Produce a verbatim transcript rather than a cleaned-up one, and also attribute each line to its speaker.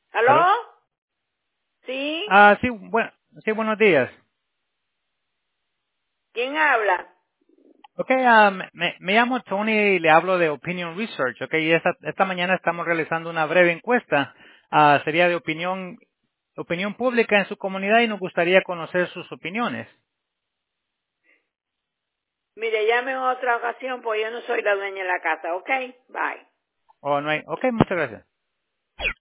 Speaker 1: ¿Aló?
Speaker 2: ¿Aló?
Speaker 1: ¿Sí?
Speaker 2: Ah, sí, bueno, sí, buenos días.
Speaker 1: ¿Quién habla?
Speaker 2: Ok, ah, me, me llamo Tony y le hablo de Opinion Research. Ok, y esta, esta mañana estamos realizando una breve encuesta. Ah, sería de opinión, opinión pública en su comunidad y nos gustaría conocer sus opiniones.
Speaker 1: Mire, llame en otra ocasión, pues yo no soy la dueña de la casa, ¿ok? Bye.
Speaker 2: ¿O no hay? Ok, muchas gracias.